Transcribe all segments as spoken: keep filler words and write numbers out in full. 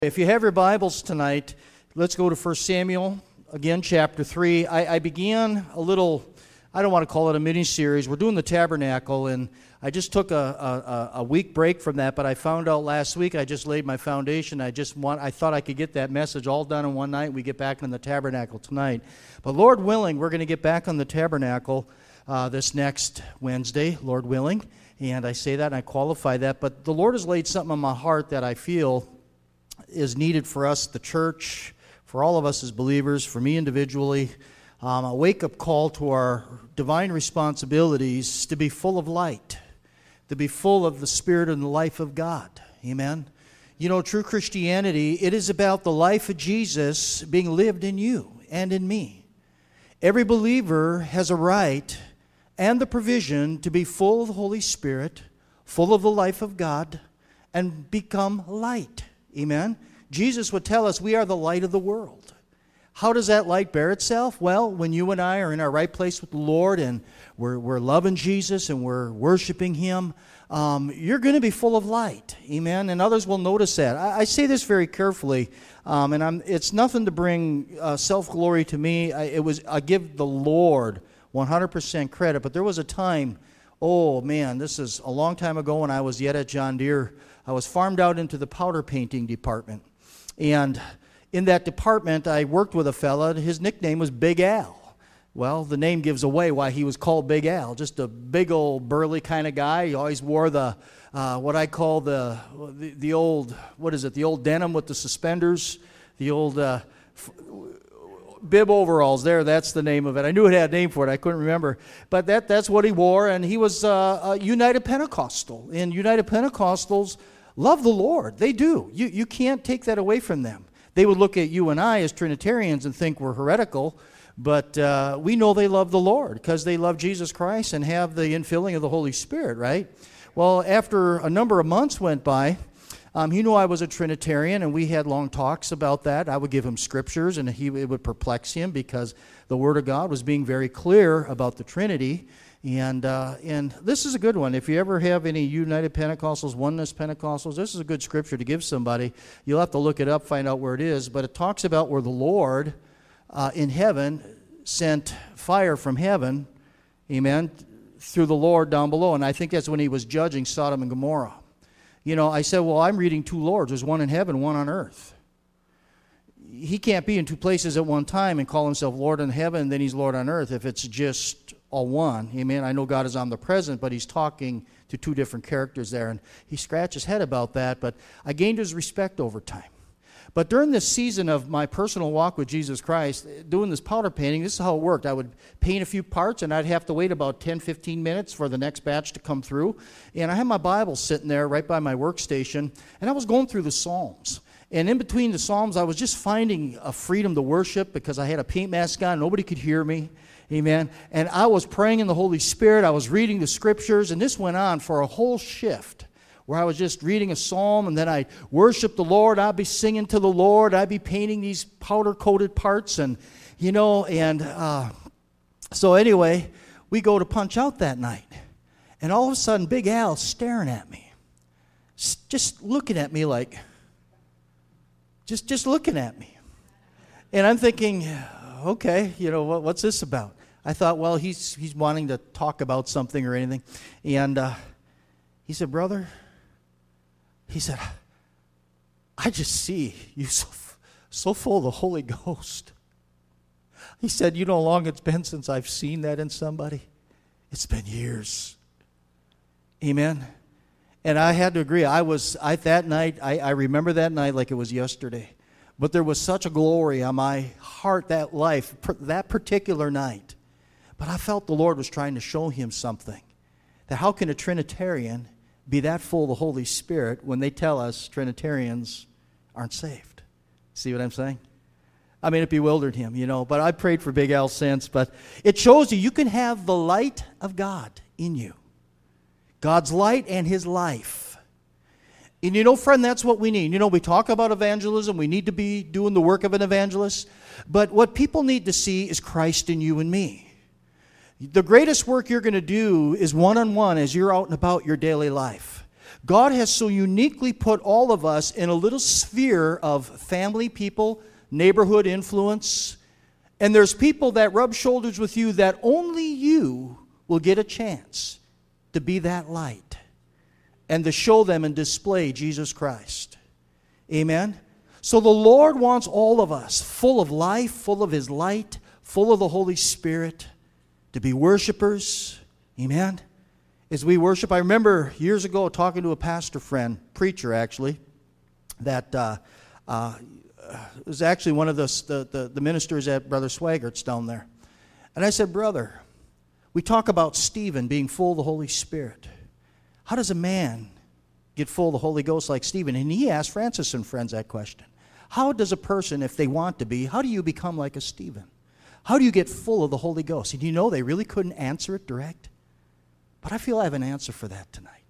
If you have your Bibles tonight, let's go to First Samuel, again, chapter three. I, I began a little, I don't want to call it a mini-series. We're doing the tabernacle, and I just took a, a, a week break from that, but I found out last week I just laid my foundation. I just want, I thought I could get that message all done in one night. We get back on the tabernacle tonight. But Lord willing, we're going to get back on the tabernacle uh, this next Wednesday, Lord willing. And I say that and I qualify that. But the Lord has laid something on my heart that I feel is needed for us, the church, for all of us as believers, for me individually, um, a wake-up call to our divine responsibilities to be full of light, to be full of the Spirit and the life of God. Amen? You know, true Christianity, it is about the life of Jesus being lived in you and in me. Every believer has a right and the provision to be full of the Holy Spirit, full of the life of God, and become light. Amen? Jesus would tell us we are the light of the world. How does that light bear itself? Well, when you and I are in our right place with the Lord and we're, we're loving Jesus and we're worshiping Him, um, you're going to be full of light. Amen? And others will notice that. I, I say this very carefully, um, and I'm, it's nothing to bring uh, self-glory to me. I, it was I give the Lord one hundred percent credit, but there was a time, oh man, this is a long time ago when I was yet at John Deere. I was farmed out into the powder painting department. And in that department, I worked with a fella. His nickname was Big Al. Well, the name gives away why he was called Big Al. Just a big old burly kind of guy. He always wore the, uh, what I call the, the, the old, what is it, the old denim with the suspenders, the old uh, f- bib overalls there, that's the name of it. I knew it had a name for it, I couldn't remember. But that that's what he wore, and he was uh, a United Pentecostal. And United Pentecostals love the Lord. They do. You, you can't take that away from them. They would look at you and I as Trinitarians and think we're heretical, but uh, we know they love the Lord because they love Jesus Christ and have the infilling of the Holy Spirit, right? Well, after a number of months went by, Um, he knew I was a Trinitarian, and we had long talks about that. I would give him scriptures, and he, it would perplex him because the Word of God was being very clear about the Trinity. And uh, and this is a good one. If you ever have any United Pentecostals, Oneness Pentecostals, this is a good scripture to give somebody. You'll have to look it up, find out where it is. But it talks about where the Lord uh, in heaven sent fire from heaven, amen, through the Lord down below. And I think that's when he was judging Sodom and Gomorrah. You know, I said, well, I'm reading two Lords. There's one in heaven, one on earth. He can't be in two places at one time and call himself Lord in heaven, and then he's Lord on earth if it's just all one. Amen. I know God is omnipresent, but he's talking to two different characters there. And he scratched his head about that, but I gained his respect over time. But during this season of my personal walk with Jesus Christ, doing this powder painting, this is how it worked. I would paint a few parts, and I'd have to wait about ten, fifteen minutes for the next batch to come through. And I had my Bible sitting there right by my workstation, and I was going through the Psalms. And in between the Psalms, I was just finding a freedom to worship because I had a paint mask on. Nobody could hear me. Amen. And I was praying in the Holy Spirit. I was reading the Scriptures, and this went on for a whole shift, where I was just reading a psalm, and then I'd worship the Lord. I'd be singing to the Lord. I'd be painting these powder-coated parts, and, you know, and uh, so anyway, we go to punch out that night. And all of a sudden, Big Al's staring at me, just looking at me like, just, just looking at me. And I'm thinking, okay, you know, what, what's this about? I thought, well, he's, he's wanting to talk about something or anything. And uh, he said, brother, he said, I just see you so, so full of the Holy Ghost. He said, you know how long it's been since I've seen that in somebody? It's been years. Amen. And I had to agree. I was, I that night, I, I remember that night like it was yesterday. But there was such a glory on my heart that life, that particular night. But I felt the Lord was trying to show him something. That how can a Trinitarian be that full of the Holy Spirit when they tell us Trinitarians aren't saved? See what I'm saying? I mean, it bewildered him, you know. But I prayed for Big Al since. But it shows you you can have the light of God in you. God's light and his life. And you know, friend, that's what we need. You know, we talk about evangelism. We need to be doing the work of an evangelist. But what people need to see is Christ in you and me. The greatest work you're going to do is one-on-one as you're out and about your daily life. God has so uniquely put all of us in a little sphere of family people, neighborhood influence, and there's people that rub shoulders with you that only you will get a chance to be that light and to show them and display Jesus Christ. Amen? So the Lord wants all of us full of life, full of His light, full of the Holy Spirit, to be worshipers. Amen? As we worship, I remember years ago talking to a pastor friend, preacher actually, that uh, uh, was actually one of the, the, the ministers at Brother Swaggert's down there. And I said, brother, we talk about Stephen being full of the Holy Spirit. How does a man get full of the Holy Ghost like Stephen? And he asked Francis and friends that question. How does a person, if they want to be, how do you become like a Stephen? How do you get full of the Holy Ghost? And you know they really couldn't answer it direct. But I feel I have an answer for that tonight.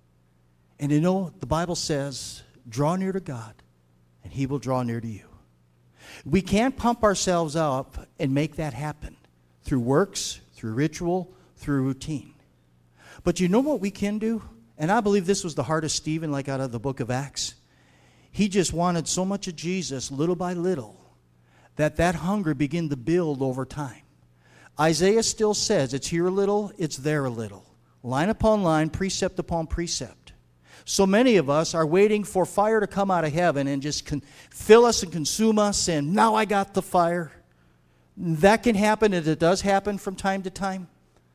And you know, the Bible says, draw near to God, and He will draw near to you. We can't pump ourselves up and make that happen through works, through ritual, through routine. But you know what we can do? And I believe this was the heart of Stephen, like out of the book of Acts. He just wanted so much of Jesus, little by little, that that hunger began to build over time. Isaiah still says, it's here a little, it's there a little. Line upon line, precept upon precept. So many of us are waiting for fire to come out of heaven and just con- fill us and consume us, and now I got the fire. That can happen, and it does happen from time to time.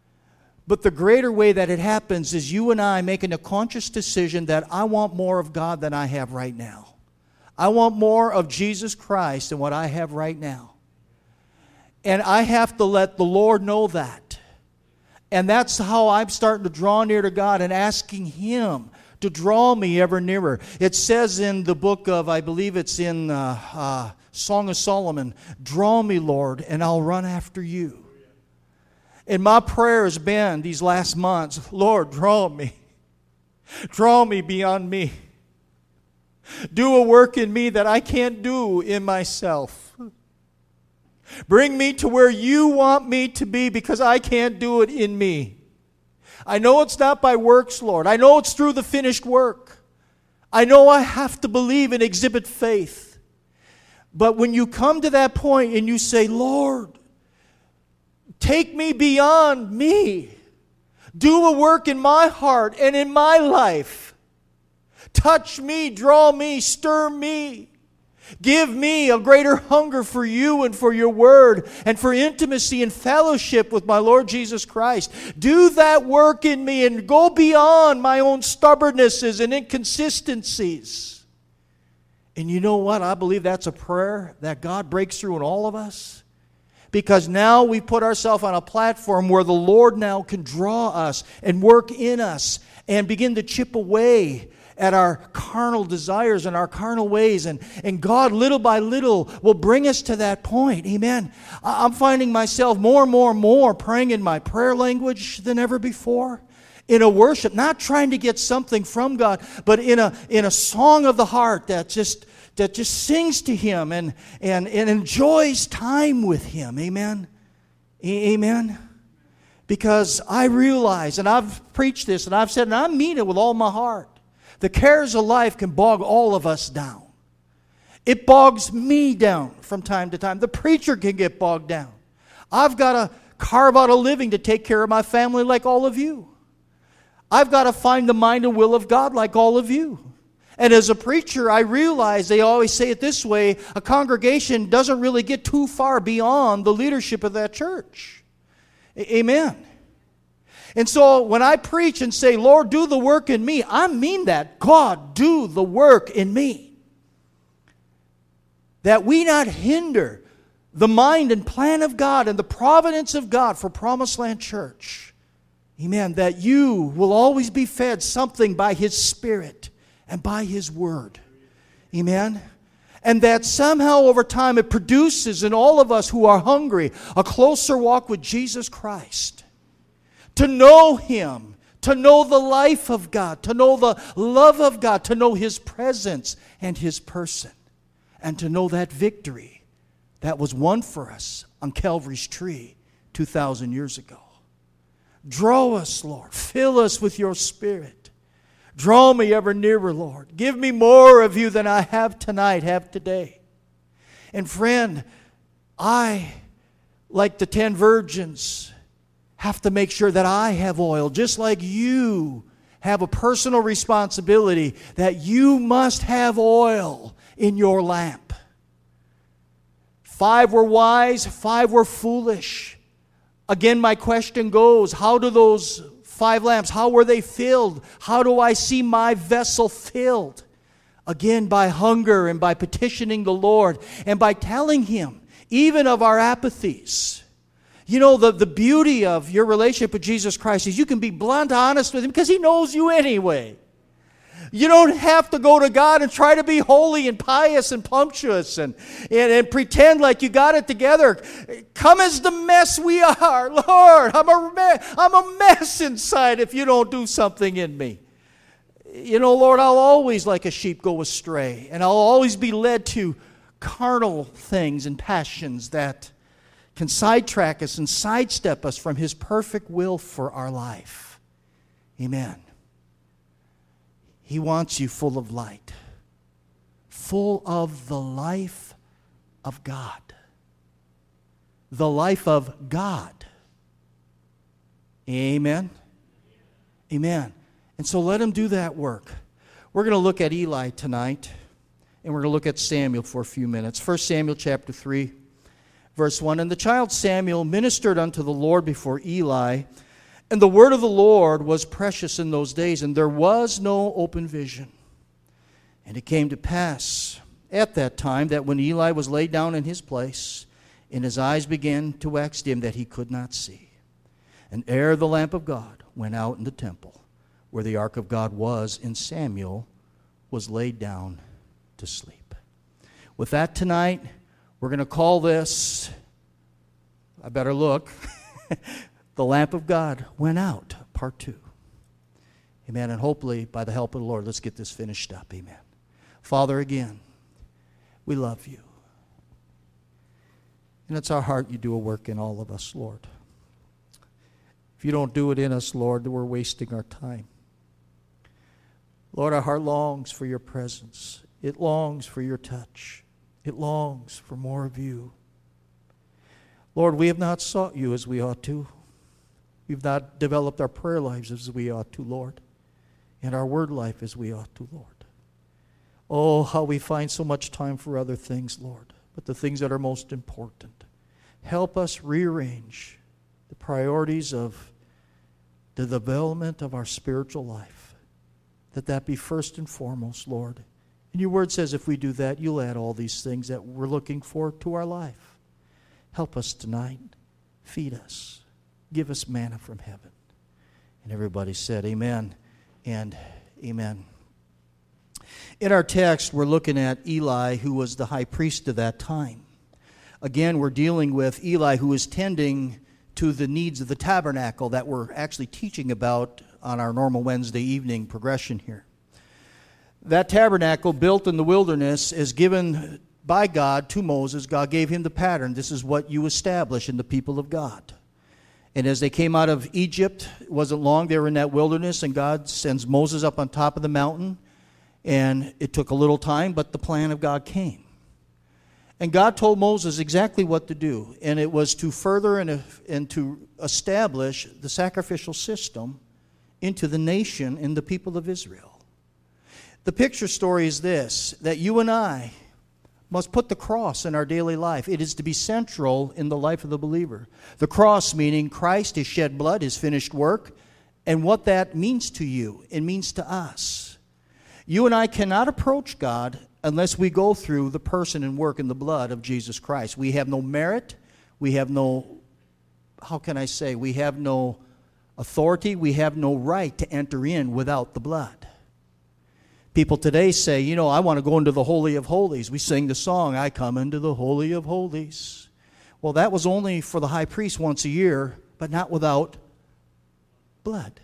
But the greater way that it happens is you and I making a conscious decision that I want more of God than I have right now. I want more of Jesus Christ than what I have right now. And I have to let the Lord know that. And that's how I'm starting to draw near to God and asking Him to draw me ever nearer. It says in the book of, I believe it's in uh, uh, Song of Solomon, draw me, Lord, and I'll run after you. And my prayer has been these last months, Lord, draw me. Draw me beyond me. Do a work in me that I can't do in myself. Bring me to where you want me to be, because I can't do it in me. I know it's not by works, Lord. I know it's through the finished work. I know I have to believe and exhibit faith. But when you come to that point and you say, Lord, take me beyond me. Do a work in my heart and in my life. Touch me, draw me, stir me. Give me a greater hunger for you and for your word and for intimacy and fellowship with my Lord Jesus Christ. Do that work in me and go beyond my own stubbornnesses and inconsistencies. And you know what? I believe that's a prayer that God breaks through in all of us. Because now we put ourselves on a platform where the Lord now can draw us and work in us and begin to chip away at our carnal desires and our carnal ways. And, and God, little by little, will bring us to that point. Amen. I'm finding myself more and more and more praying in my prayer language than ever before. In a worship, not trying to get something from God, but in a, in a song of the heart that just, that just sings to Him and, and, and enjoys time with Him. Amen. Amen. Because I realize, and I've preached this, and I've said, and I mean it with all my heart, the cares of life can bog all of us down. It bogs me down from time to time. The preacher can get bogged down. I've got to carve out a living to take care of my family like all of you. I've got to find the mind and will of God like all of you. And as a preacher, I realize, they always say it this way, a congregation doesn't really get too far beyond the leadership of that church. Amen. And so when I preach and say, Lord, do the work in me, I mean that. God, do the work in me. That we not hinder the mind and plan of God and the providence of God for Promised Land Church. Amen. That you will always be fed something by His Spirit and by His Word. Amen. And that somehow over time it produces in all of us who are hungry a closer walk with Jesus Christ. To know Him, to know the life of God, to know the love of God, to know His presence and His person, and to know that victory that was won for us on Calvary's tree two thousand years ago. Draw us, Lord. Fill us with your Spirit. Draw me ever nearer, Lord. Give me more of you than I have tonight, have today. And friend, I, like the ten virgins, have to make sure that I have oil, just like you have a personal responsibility that you must have oil in your lamp. Five were wise, five were foolish. Again, my question goes, how do those five lamps, how were they filled? How do I see my vessel filled? Again, by hunger and by petitioning the Lord and by telling Him, even of our apathies. You know, the, the beauty of your relationship with Jesus Christ is you can be blunt honest with Him because He knows you anyway. You don't have to go to God and try to be holy and pious and punctuous and, and, and pretend like you got it together. Come as the mess we are. Lord, I'm a, me- I'm a mess inside if you don't do something in me. You know, Lord, I'll always like a sheep go astray, and I'll always be led to carnal things and passions that can sidetrack us and sidestep us from His perfect will for our life. Amen. He wants you full of light, full of the life of God, the life of God. Amen? Amen. And so let Him do that work. We're going to look at Eli tonight, and we're going to look at Samuel for a few minutes. First Samuel chapter three, verse one. And the child Samuel ministered unto the Lord before Eli, and the word of the Lord was precious in those days, and there was no open vision. And it came to pass at that time that when Eli was laid down in his place, and his eyes began to wax dim, that he could not see. And ere the lamp of God went out in the temple, where the ark of God was, and Samuel was laid down to sleep. With that tonight, we're going to call this, I better look, The Lamp of God Went Out, part two. Amen. And hopefully, by the help of the Lord, let's get this finished up. Amen. Father, again, we love you. And it's our heart you do a work in all of us, Lord. If you don't do it in us, Lord, then we're wasting our time. Lord, our heart longs for your presence. It longs for your touch. It longs for more of you. Lord, we have not sought you as we ought to. We've not developed our prayer lives as we ought to, Lord, and our word life as we ought to, Lord. Oh, how we find so much time for other things, Lord, but the things that are most important. Help us rearrange the priorities of the development of our spiritual life, that that be first and foremost, Lord. And your word says if we do that, you'll add all these things that we're looking for to our life. Help us tonight. Feed us. Give us manna from heaven. And everybody said amen and amen. In our text, we're looking at Eli, who was the high priest of that time. Again, we're dealing with Eli, who is tending to the needs of the tabernacle that we're actually teaching about on our normal Wednesday evening progression here. That tabernacle built in the wilderness is given by God to Moses. God gave him the pattern. This is what you establish in the people of God. And as they came out of Egypt, it wasn't long, they were in that wilderness, and God sends Moses up on top of the mountain. And it took a little time, but the plan of God came. And God told Moses exactly what to do. And it was to further and, and to establish the sacrificial system into the nation and the people of Israel. The picture story is this, that you and I must put the cross in our daily life. It is to be central in the life of the believer. The cross meaning Christ, His shed blood, His finished work, and what that means to you. It means to us. You and I cannot approach God unless we go through the person and work and the blood of Jesus Christ. We have no merit. We have no, how can I say, we have no authority. We have no right to enter in without the blood. People today say, you know, I want to go into the Holy of Holies. We sing the song, I come into the Holy of Holies. Well, that was only for the high priest once a year, but not without blood.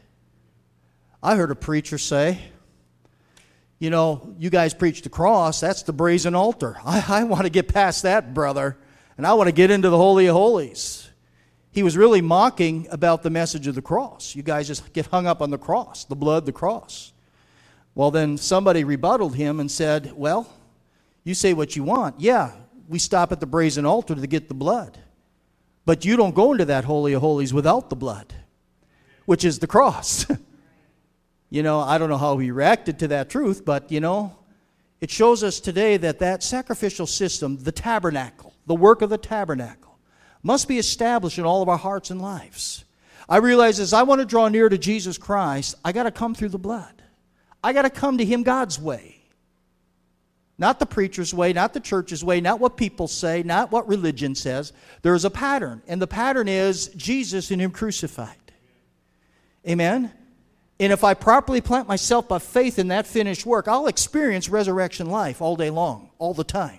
I heard a preacher say, you know, you guys preach the cross, that's the brazen altar. I, I want to get past that, brother, and I want to get into the Holy of Holies. He was really mocking about the message of the cross. You guys just get hung up on the cross, the blood, the cross. Well, then somebody rebutted him and said, well, you say what you want. Yeah, we stop at the brazen altar to get the blood. But you don't go into that Holy of Holies without the blood, which is the cross. You know, I don't know how he reacted to that truth, but, you know, it shows us today that that sacrificial system, the tabernacle, the work of the tabernacle, must be established in all of our hearts and lives. I realize as I want to draw near to Jesus Christ, I got to come through the blood. I got to come to Him God's way. Not the preacher's way, not the church's way, not what people say, not what religion says. There is a pattern, and the pattern is Jesus and Him crucified. Amen? And if I properly plant myself by faith in that finished work, I'll experience resurrection life all day long, all the time.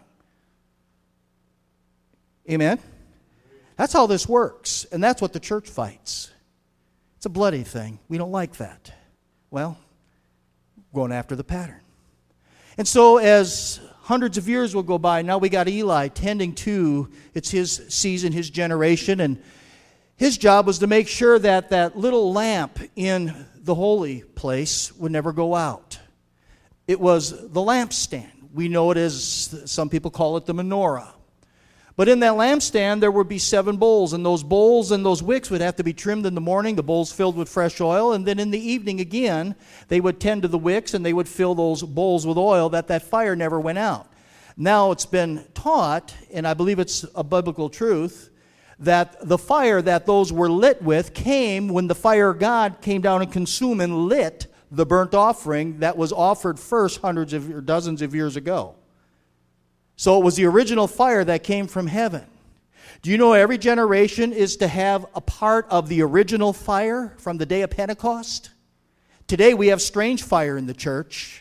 Amen? That's how this works, and that's what the church fights. It's a bloody thing. We don't like that. Well, going after the pattern. And so as hundreds of years will go by, now we got Eli tending to, it's his season, his generation, and his job was to make sure that that little lamp in the holy place would never go out. It was the lampstand. We know it as, some people call it the menorah. But in that lampstand, there would be seven bowls, and those bowls and those wicks would have to be trimmed in the morning, the bowls filled with fresh oil, and then in the evening again, they would tend to the wicks, and they would fill those bowls with oil, that that fire never went out. Now it's been taught, and I believe it's a biblical truth, that the fire that those were lit with came when the fire of God came down and consumed and lit the burnt offering that was offered first hundreds of or dozens of years ago. So it was the original fire that came from heaven. Do you know every generation is to have a part of the original fire from the day of Pentecost? Today we have strange fire in the church.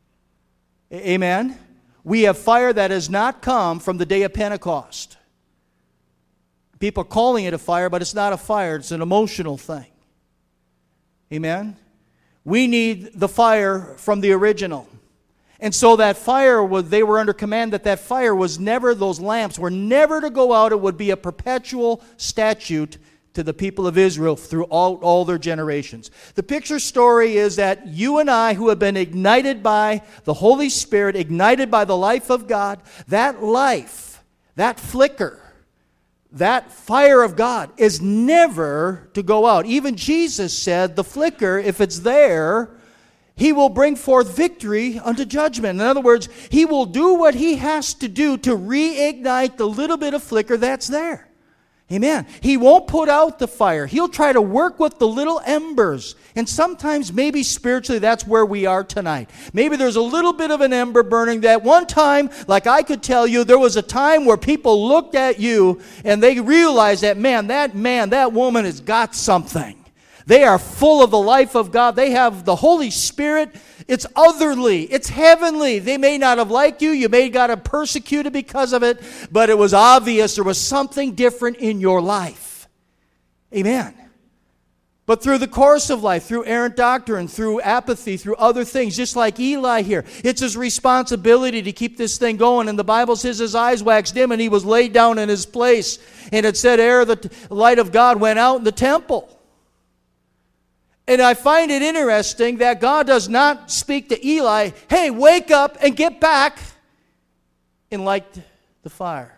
Amen? We have fire that has not come from the day of Pentecost. People are calling it a fire, but it's not a fire. It's an emotional thing. Amen? We need the fire from the original. And so that fire, was, they were under command that that fire was never, those lamps were never to go out. It would be a perpetual statute to the people of Israel throughout all their generations. The picture story is that you and I, who have been ignited by the Holy Spirit, ignited by the life of God, that life, that flicker, that fire of God is never to go out. Even Jesus said the flicker, if it's there, He will bring forth victory unto judgment. In other words, He will do what He has to do to reignite the little bit of flicker that's there. Amen. He won't put out the fire. He'll try to work with the little embers. And sometimes, maybe spiritually, that's where we are tonight. Maybe there's a little bit of an ember burning that one time, like I could tell you, there was a time where people looked at you and they realized that, man, that man, that woman has got something. They are full of the life of God. They have the Holy Spirit. It's otherly. It's heavenly. They may not have liked you. You may have got persecuted because of it. But it was obvious there was something different in your life. Amen. But through the course of life, through errant doctrine, through apathy, through other things, just like Eli here, it's his responsibility to keep this thing going. And the Bible says his eyes waxed dim and he was laid down in his place. And it said, ere the light of God went out in the temple. And I find it interesting that God does not speak to Eli, hey, wake up and get back and light the fire.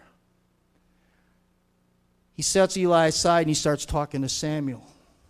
He sets Eli aside and he starts talking to Samuel.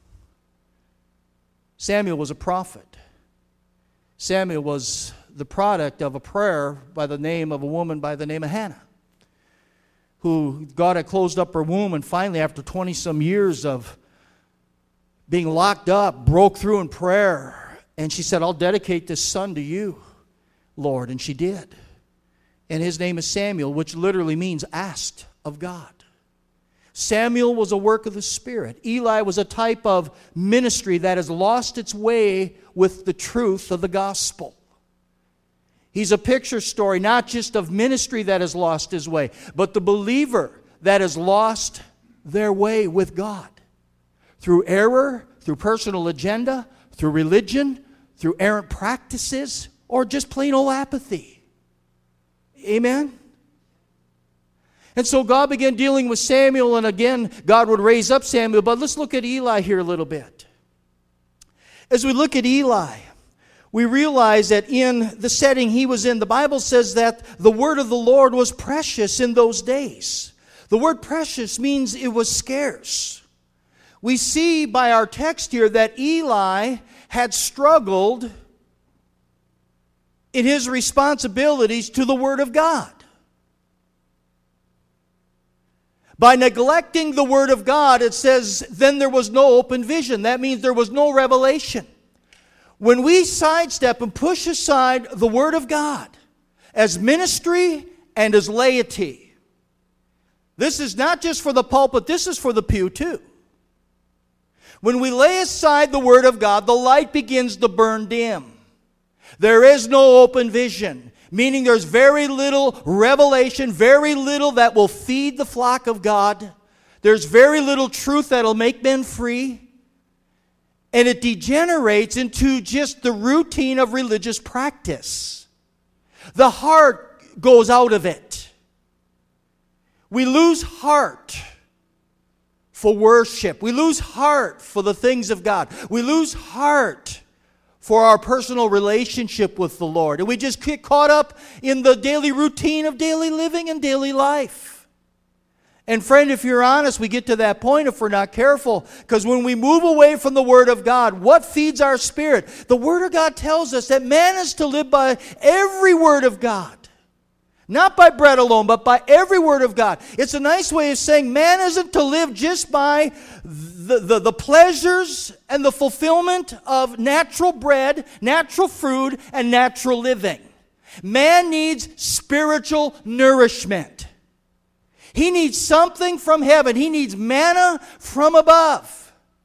Samuel was a prophet. Samuel was the product of a prayer by the name of a woman by the name of Hannah, who God had closed up her womb, and finally, after twenty-some years of being locked up, broke through in prayer. And she said, I'll dedicate this son to you, Lord. And she did. And his name is Samuel, which literally means asked of God. Samuel was a work of the Spirit. Eli was a type of ministry that has lost its way with the truth of the gospel. He's a picture story, not just of ministry that has lost his way, but the believer that has lost their way with God. Through error, through personal agenda, through religion, through errant practices, or just plain old apathy. Amen? And so God began dealing with Samuel, and again, God would raise up Samuel. But let's look at Eli here a little bit. As we look at Eli, we realize that in the setting he was in, the Bible says that the word of the Lord was precious in those days. The word precious means it was scarce. We see by our text here that Eli had struggled in his responsibilities to the Word of God. By neglecting the Word of God, it says, then there was no open vision. That means there was no revelation. When we sidestep and push aside the Word of God as ministry and as laity, this is not just for the pulpit, this is for the pew too. When we lay aside the Word of God, the light begins to burn dim. There is no open vision, meaning there's very little revelation, very little that will feed the flock of God. There's very little truth that will make men free. And it degenerates into just the routine of religious practice. The heart goes out of it. We lose heart for worship. We lose heart for the things of God. We lose heart for our personal relationship with the Lord. And we just get caught up in the daily routine of daily living and daily life. And friend, if you're honest, we get to that point if we're not careful. Because when we move away from the Word of God, what feeds our spirit? The Word of God tells us that man is to live by every word of God. Not by bread alone, but by every word of God. It's a nice way of saying man isn't to live just by the, the, the pleasures and the fulfillment of natural bread, natural food, and natural living. Man needs spiritual nourishment. He needs something from heaven. He needs manna from above.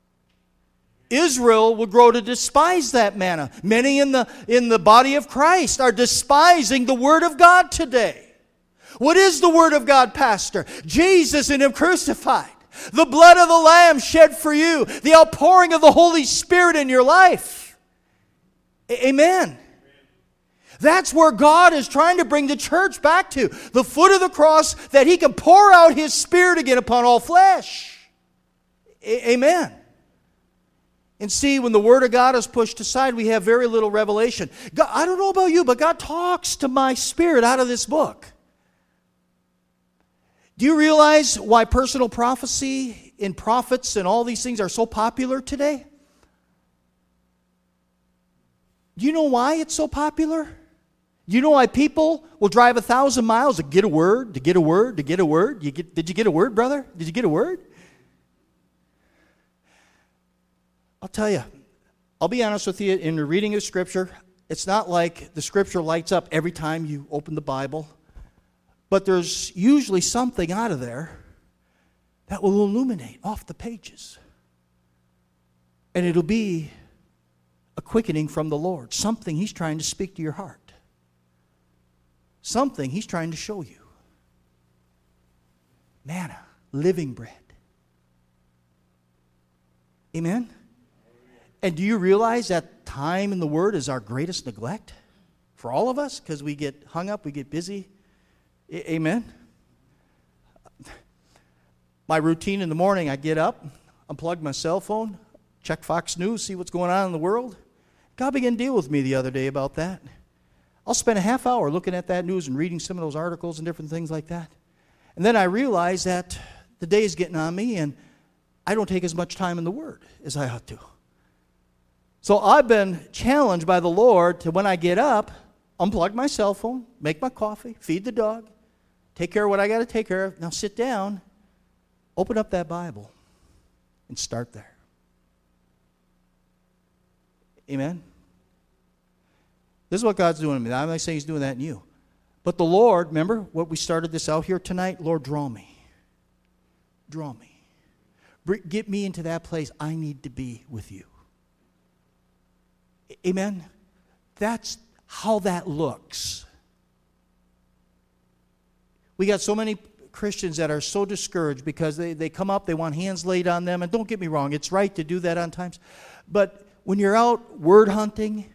Israel will grow to despise that manna. Many in the, in the body of Christ are despising the Word of God today. What is the Word of God, Pastor? Jesus and Him crucified. The blood of the Lamb shed for you. The outpouring of the Holy Spirit in your life. A- Amen. That's where God is trying to bring the church back to. The foot of the cross, that He can pour out His Spirit again upon all flesh. A- Amen. And see, when the Word of God is pushed aside, we have very little revelation. God, I don't know about you, but God talks to my spirit out of this book. Do you realize why personal prophecy and prophets and all these things are so popular today? Do you know why it's so popular? Do you know why people will drive a thousand miles to get a word, to get a word, to get a word? You get, did you get a word, brother? Did you get a word? I'll tell you, I'll be honest with you, in the reading of Scripture, it's not like the Scripture lights up every time you open the Bible, but there's usually something out of there that will illuminate off the pages. And it'll be a quickening from the Lord, something He's trying to speak to your heart, something He's trying to show you. Manna, living bread. Amen? And do you realize that time in the Word is our greatest neglect for all of us? Because we get hung up, we get busy. A- Amen? My routine in the morning, I get up, unplug my cell phone, check Fox News, see what's going on in the world. God began to deal with me the other day about that. I'll spend a half hour looking at that news and reading some of those articles and different things like that. And then I realize that the day is getting on me and I don't take as much time in the Word as I ought to. So I've been challenged by the Lord to, when I get up, unplug my cell phone, make my coffee, feed the dog, take care of what I got to take care of. Now sit down, open up that Bible, and start there. Amen? This is what God's doing in me. I'm not saying He's doing that in you. But the Lord, remember what we started this out here tonight? Lord, draw me. Draw me. Get me into that place I need to be with you. Amen? That's how that looks. We got so many Christians that are so discouraged because they, they come up, they want hands laid on them. And don't get me wrong, it's right to do that on times. But when you're out word hunting,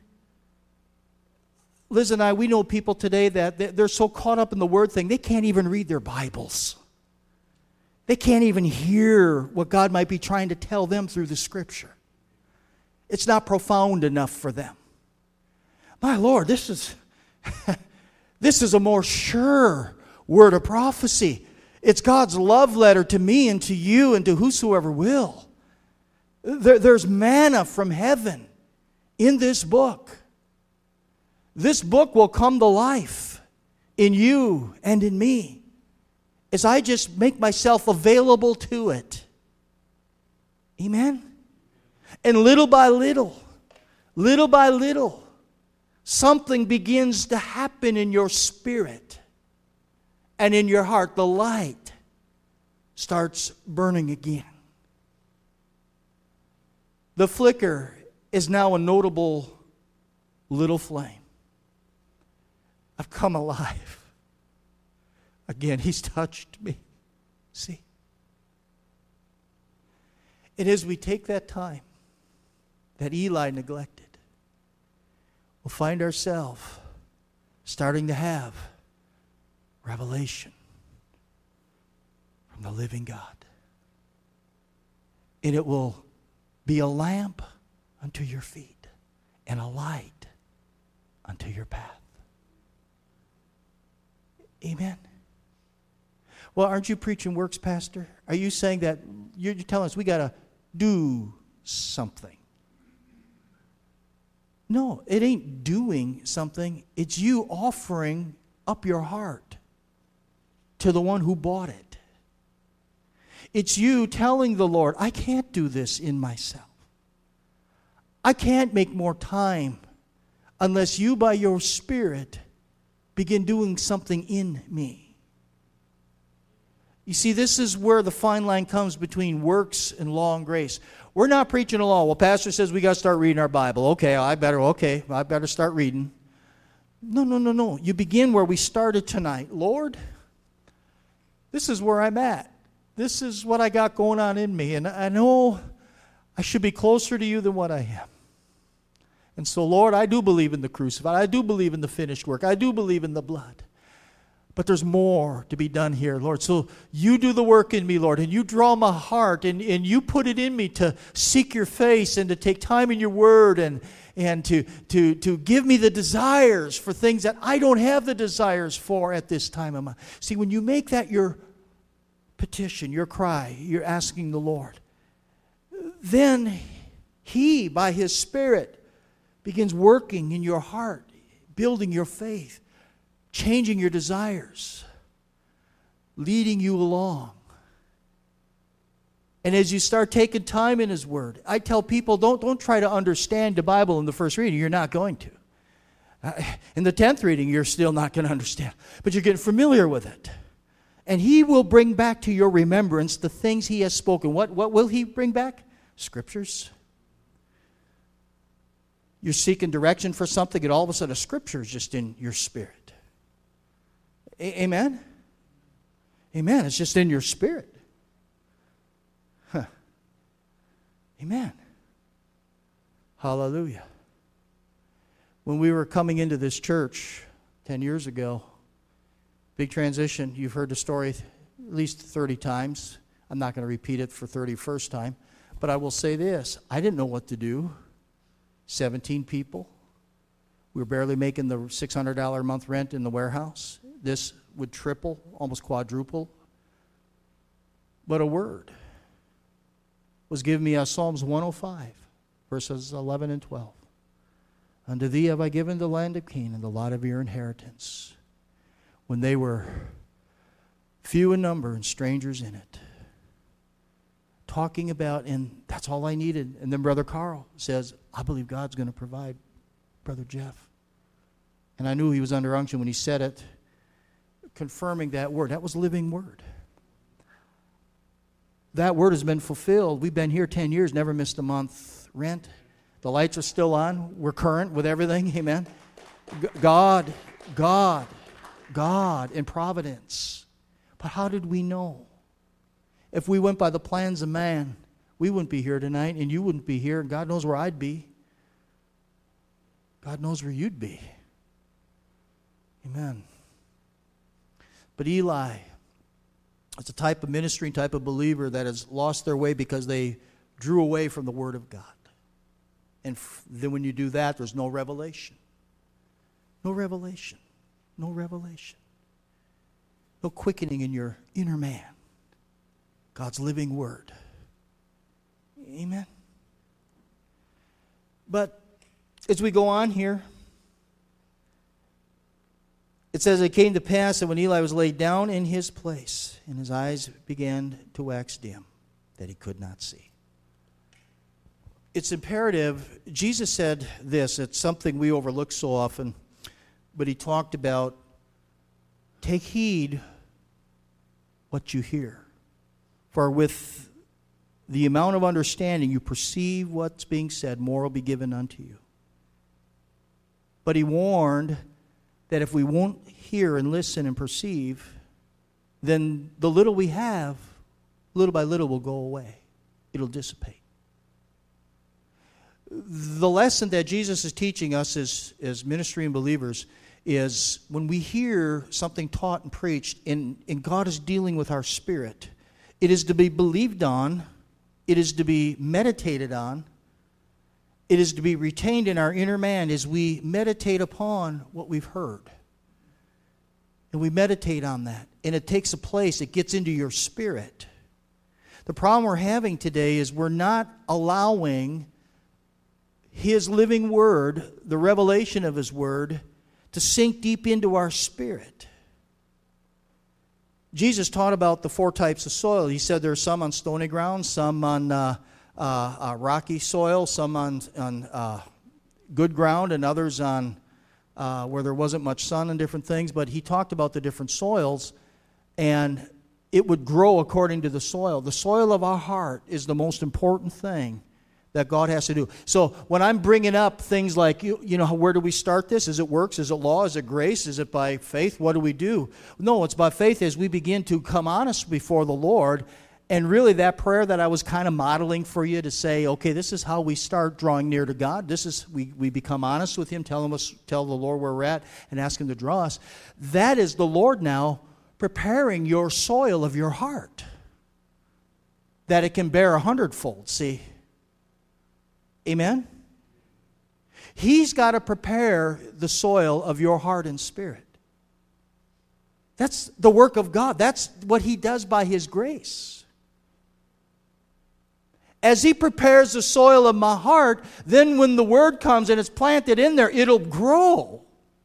Liz and I, we know people today that they're so caught up in the word thing, they can't even read their Bibles. They can't even hear what God might be trying to tell them through the Scripture. It's not profound enough for them. My Lord, this is this is a more sure word of prophecy. It's God's love letter to me and to you and to whosoever will. There, there's manna from heaven in this book. This book will come to life in you and in me as I just make myself available to it. Amen? And little by little, little by little, something begins to happen in your spirit and in your heart. The light starts burning again. The flicker is now a notable little flame. I've come alive. Again, He's touched me. See? And as we take that time that Eli neglected, we'll find ourselves starting to have revelation from the living God. And it will be a lamp unto your feet and a light unto your path. Amen. Well, aren't you preaching works, Pastor? Are you saying that you're telling us we got to do something? No, it ain't doing something. It's you offering up your heart to the one who bought it. It's you telling the Lord, I can't do this in myself. I can't make more time unless you, by your Spirit, begin doing something in me. You see, this is where the fine line comes between works and law and grace. We're not preaching a law. Well, pastor says we got to start reading our Bible. Okay, I better, okay, I better start reading. No, no, no, no. You begin where we started tonight. Lord, this is where I'm at. This is what I got going on in me. And I know I should be closer to you than what I am. And so, Lord, I do believe in the crucified. I do believe in the finished work. I do believe in the blood. But there's more to be done here, Lord. So you do the work in me, Lord, and you draw my heart, and, and you put it in me to seek your face and to take time in your word and, and to, to, to give me the desires for things that I don't have the desires for at this time of my life. See, when you make that your petition, your cry, you're asking the Lord, then He, by His Spirit, begins working in your heart, building your faith, changing your desires, leading you along. And as you start taking time in His Word, I tell people, don't, don't try to understand the Bible in the first reading. You're not going to. Uh, in the tenth reading, you're still not going to understand. But you're getting familiar with it. And He will bring back to your remembrance the things He has spoken. What, what will He bring back? Scriptures. You're seeking direction for something, and all of a sudden a scripture is just in your spirit. A- Amen? Amen. It's just in your spirit. Huh. Amen. Hallelujah. When we were coming into this church ten years ago, big transition. You've heard the story at least thirty times. I'm not going to repeat it for thirty-first time. But I will say this. I didn't know what to do. seventeen people. We were barely making the six hundred dollars a month rent in the warehouse. This would triple, almost quadruple. But a word was given me out Psalms one oh five, verses eleven and twelve. Unto thee have I given the land of Canaan, the lot of your inheritance. When they were few in number and strangers in it. Talking about, and that's all I needed. And then Brother Carl says, I believe God's going to provide Brother Jeff. And I knew he was under unction when he said it, confirming that word. That was living word. That word has been fulfilled. We've been here ten years, never missed a month rent. The lights are still on. We're current with everything. Amen. G- God, God, God in providence. But how did we know? If we went by the plans of man, we wouldn't be here tonight, and you wouldn't be here, and God knows where I'd be. God knows where you'd be. Amen. But Eli is a type of ministry, type of believer that has lost their way because they drew away from the Word of God. And f- then when you do that, there's no revelation. No revelation. No revelation. No quickening in your inner man. God's living word. Amen. But as we go on here, it says, it came to pass that when Eli was laid down in his place, and his eyes began to wax dim, that he could not see. It's imperative. Jesus said this. It's something we overlook so often. But he talked about, take heed what you hear. For with the amount of understanding you perceive what's being said, more will be given unto you. But he warned that if we won't hear and listen and perceive, then the little we have, little by little, will go away. It'll dissipate. The lesson that Jesus is teaching us as, as ministering believers is when we hear something taught and preached, and, and God is dealing with our spirit, it is to be believed on, it is to be meditated on, it is to be retained in our inner man as we meditate upon what we've heard. And we meditate on that. And it takes a place, it gets into your spirit. The problem we're having today is we're not allowing His living word, the revelation of His word, to sink deep into our spirit. Jesus taught about the four types of soil. He said there's some on stony ground, some on uh, uh, uh, rocky soil, some on, on uh, good ground, and others on uh, where there wasn't much sun and different things. But he talked about the different soils, and it would grow according to the soil. The soil of our heart is the most important thing that God has to do. So when I'm bringing up things like, you, you know, where do we start this? Is it works? Is it law? Is it grace? Is it by faith? What do we do? No, it's by faith as we begin to come honest before the Lord. And really that prayer that I was kind of modeling for you to say, okay, this is how we start drawing near to God. This is, we, we become honest with Him, tell him us, tell the Lord where we're at, and ask Him to draw us. That is the Lord now preparing your soil of your heart, that it can bear a hundredfold, see? Amen? He's got to prepare the soil of your heart and spirit. That's the work of God. That's what He does by His grace. As He prepares the soil of my heart, then when the Word comes and it's planted in there, it'll grow.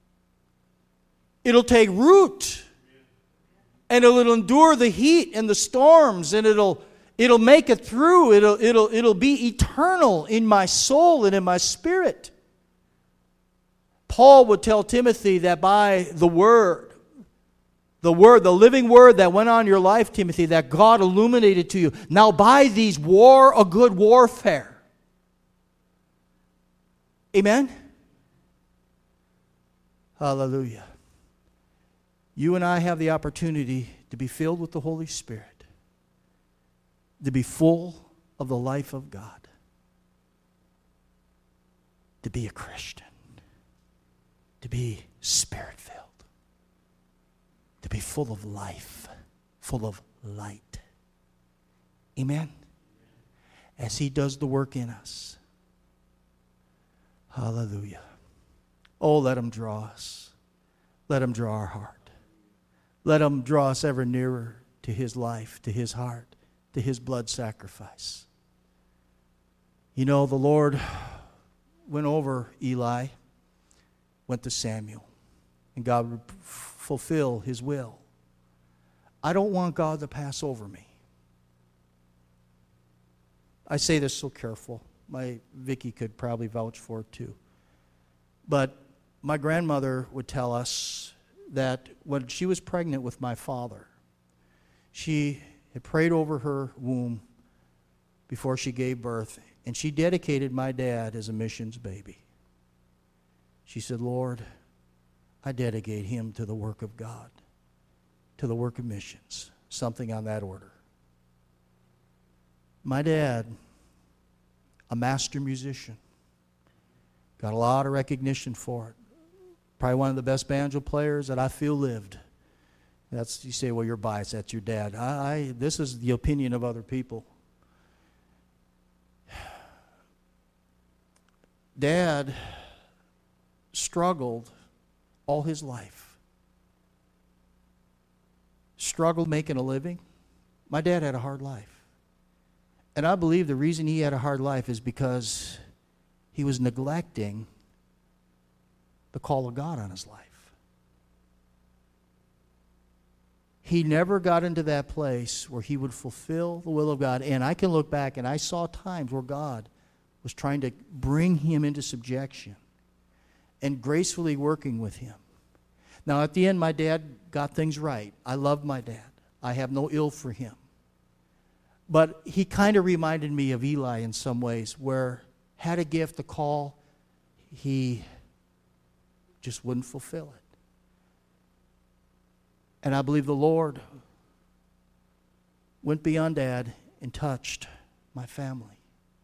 It'll take root. And it'll endure the heat and the storms, and it'll It'll make it through. It'll, it'll, it'll be eternal in my soul and in my spirit. Paul would tell Timothy that by the Word, the Word, the living Word that went on your life, Timothy, that God illuminated to you. Now by these war a good warfare. Amen? Hallelujah. You and I have the opportunity to be filled with the Holy Spirit, to be full of the life of God, to be a Christian, to be Spirit-filled, to be full of life, full of light. Amen? As He does the work in us. Hallelujah. Oh, let Him draw us. Let Him draw our heart. Let Him draw us ever nearer to His life, to His heart, to His blood sacrifice. You know, the Lord went over Eli, went to Samuel, and God would f- fulfill His will. I don't want God to pass over me. I say this so careful. My Vicky could probably vouch for it too. But my grandmother would tell us that when she was pregnant with my father, she had prayed over her womb before she gave birth, and she dedicated my dad as a missions baby. She said, Lord, I dedicate him to the work of God, to the work of missions, something on that order. My dad, a master musician, got a lot of recognition for it. Probably one of the best banjo players that I feel lived. That's, you say, well, you're biased. That's your dad. I, I, this is the opinion of other people. Dad struggled all his life. Struggled making a living. My dad had a hard life. And I believe the reason he had a hard life is because he was neglecting the call of God on his life. He never got into that place where he would fulfill the will of God. And I can look back and I saw times where God was trying to bring him into subjection and gracefully working with him. Now, at the end, my dad got things right. I loved my dad. I have no ill for him. But he kind of reminded me of Eli in some ways, where had a gift, a call, he just wouldn't fulfill it. And I believe the Lord went beyond Dad and touched my family,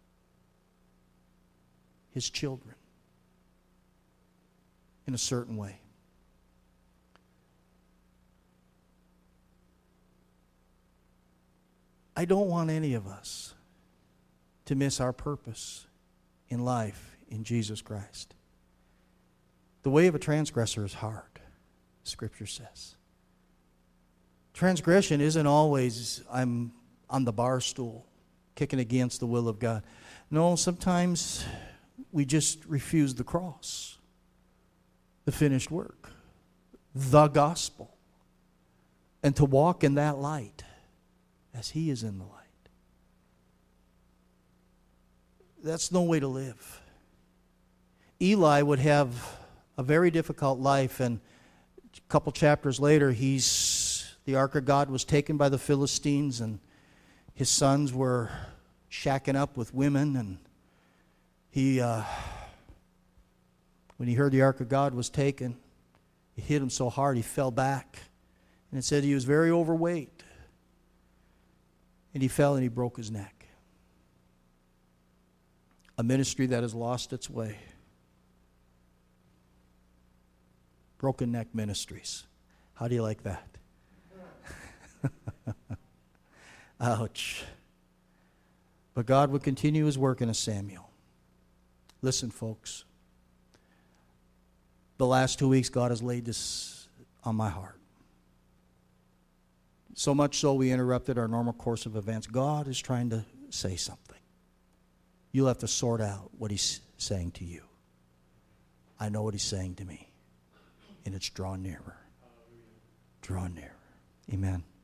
his children, in a certain way. I don't want any of us to miss our purpose in life in Jesus Christ. The way of a transgressor is hard, Scripture says. Transgression isn't always I'm on the bar stool kicking against the will of God. No, sometimes we just refuse the cross, the finished work, the gospel, and to walk in that light as he is in the light. That's no way to live. Eli would have a very difficult life, and a couple chapters later, he's the ark of God was taken by the Philistines, and his sons were shacking up with women, and he, uh, when he heard the ark of God was taken, it hit him so hard he fell back, and it said he was very overweight, and he fell and he broke his neck. A ministry that has lost its way. Broken neck ministries. How do you like that? Ouch. But God would continue his work in a Samuel. Listen, folks. The last two weeks, God has laid this on my heart. So much so we interrupted our normal course of events. God is trying to say something. You'll have to sort out what he's saying to you. I know what he's saying to me. And it's draw nearer. Draw nearer. Amen.